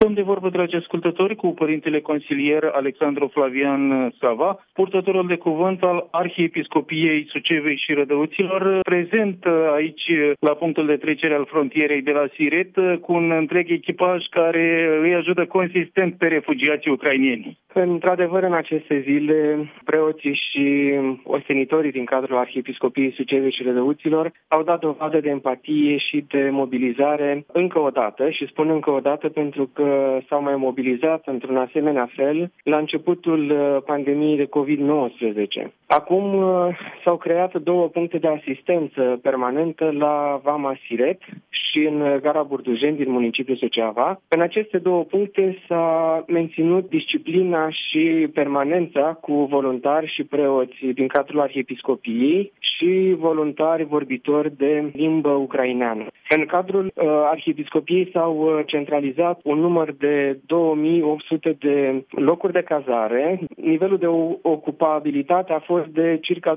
Stăm de vorbă, dragi ascultători, cu părintele consilier Alexandru Flavian Sava, purtătorul de cuvânt al Arhiepiscopiei Sucevei și Rădăuților, prezent aici la punctul de trecere al frontierei de la Siret, cu un întreg echipaj care îi ajută consistent pe refugiații ucraineni. Într-adevăr, în aceste zile, preoții și ostenitorii din cadrul Arhiepiscopiei Sucevei și Rădăuților au dat dovadă de empatie și de mobilizare încă o dată, și spun încă o dată pentru că s-au mai mobilizat într-un asemenea fel la începutul pandemiei de COVID-19. Acum s-au creat 2 puncte de asistență permanentă la Vama Siret și în Gara Burdujeni din municipiul Suceava. În aceste 2 puncte s-a menținut disciplina și permanența cu voluntari și preoți din cadrul Arhiepiscopiei și voluntari vorbitori de limbă ucraineană. În cadrul Arhiepiscopiei s-au centralizat un număr de 2800 de locuri de cazare. Nivelul de ocupabilitate a fost de circa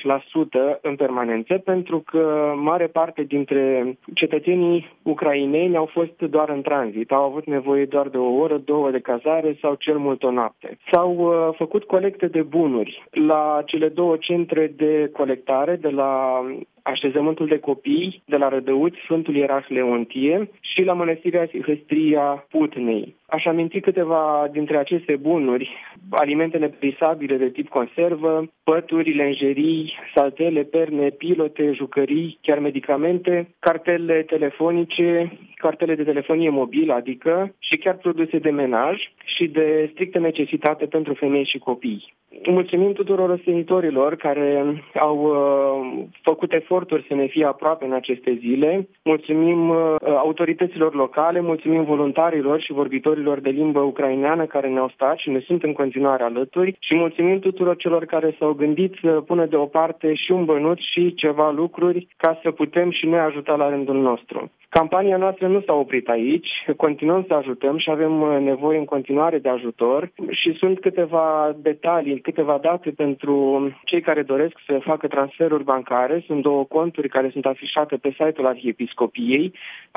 20% în permanență, pentru că mare parte dintre cetățenii ucraineni au fost doar în tranzit, au avut nevoie doar de o oră, 2 de cazare sau cel mult o noapte. S-au făcut colecte de bunuri la cele 2 centre de colectare, de la Așezământul de Copii de la Rădăuți, Sfântul Ierarh Leontie, și la Mănăstirea Sihăstria Putnei. Aș aminti câteva dintre aceste bunuri: alimentele perisabile de tip conservă, pături, lenjerii, saltele, perne, pilote, jucării, chiar medicamente, cartele telefonice, cartele de telefonie mobilă, adică, și chiar produse de menaj și de strictă necesitate pentru femei și copii. Mulțumim tuturor ostenitorilor care au făcut eforturi să ne fie aproape în aceste zile. Mulțumim autorităților locale, mulțumim voluntarilor și vorbitorilor de limbă ucraineană care ne-au stat și ne sunt în continuare alături, și mulțumim tuturor celor care s-au gândit să pună deoparte și un bănuț și ceva lucruri ca să putem și noi ajuta la rândul nostru. Campania noastră nu s-a oprit aici, continuăm să ajutăm și avem nevoie în continuare de ajutor, și sunt câteva detalii, câteva date pentru cei care doresc să facă transferuri bancare. Sunt 2 conturi care sunt afișate pe site-ul Arhiepiscopiei,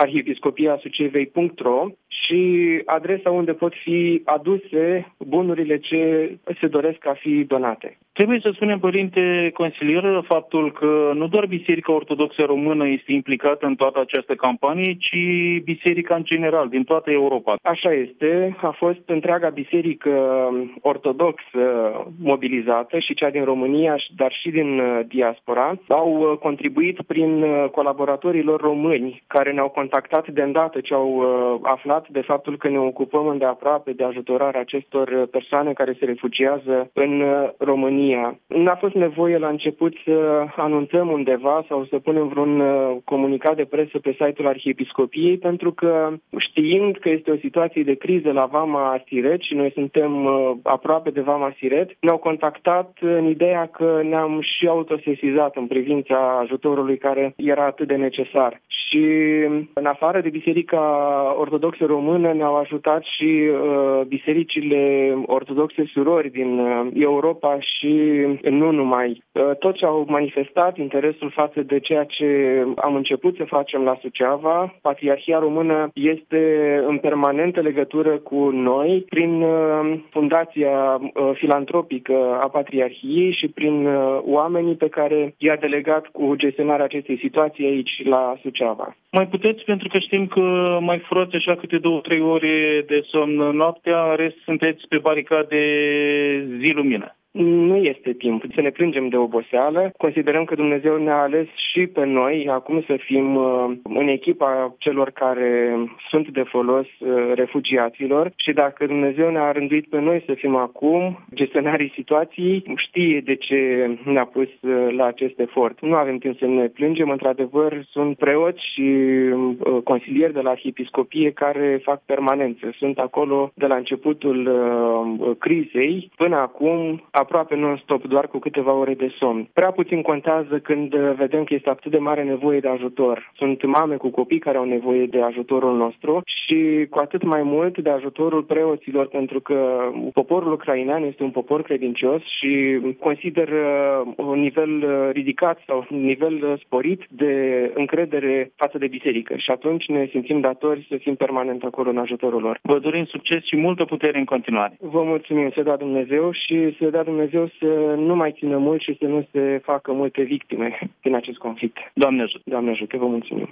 arhiepiscopiassucevei.ro, și adresa unde pot fi aduse bunurile ce se doresc a fi donate. Trebuie să spunem, părinte consilier, faptul că nu doar Biserica Ortodoxă Română este implicată în toată această campanie, ci Biserica în general, din toată Europa. Așa este. A fost întreaga Biserică Ortodoxă mobilizată, și cea din România, dar și din diaspora. Au contribuit prin colaboratorii lor români, care ne-au contactat de îndată ce au aflat de faptul că ne ocupăm îndeaproape de ajutorarea acestor persoane care se refugiază în România. N-a fost nevoie la început să anunțăm undeva sau să punem vreun comunicat de presă pe site-ul Arhiepiscopiei, pentru că, știind că este o situație de criză la Vama Siret și noi suntem aproape de Vama Siret, ne-au contactat în ideea că ne-am și autosesizat în privința ajutorului care era atât de necesar. Și în afară de Biserica Ortodoxă Română ne-au ajutat și bisericile ortodoxe surori din Europa și nu numai. Toți au manifestat interesul față de ceea ce am început să facem la Suceava. Patriarhia Română este în permanentă legătură cu noi prin fundația filantropică a Patriarhiei și prin oamenii pe care i-a delegat cu gestionarea acestei situații aici la Suceava. Mai puteți, pentru că știm că mai furați așa câte 2-3 ore de somn noaptea, în rest sunteți pe baricade zi-lumină. Nu este timp să ne plângem de oboseală. Considerăm că Dumnezeu ne-a ales și pe noi acum să fim în echipa celor care sunt de folos refugiaților, și dacă Dumnezeu ne-a rânduit pe noi să fim acum gestionarii situației, știe de ce ne-a pus la acest efort. Nu avem timp să ne plângem. Într-adevăr, sunt preoți și consilieri de la Arhiepiscopie care fac permanență. Sunt acolo de la începutul crizei până acum, aproape non-stop, doar cu câteva ore de somn. Prea puțin contează când vedem că este atât de mare nevoie de ajutor. Sunt mame cu copii care au nevoie de ajutorul nostru și cu atât mai mult de ajutorul preoților, pentru că poporul ucrainean este un popor credincios și consider un nivel ridicat sau un nivel sporit de încredere față de biserică și atunci ne simțim datori să fim permanent acolo în ajutorul lor. Vă dorim succes și multă putere în continuare. Vă mulțumim, să dea Dumnezeu și să dea Dumnezeu să nu mai țină mult și să nu se facă multe victime din acest conflict. Doamne ajută! Doamne ajută, vă mulțumim!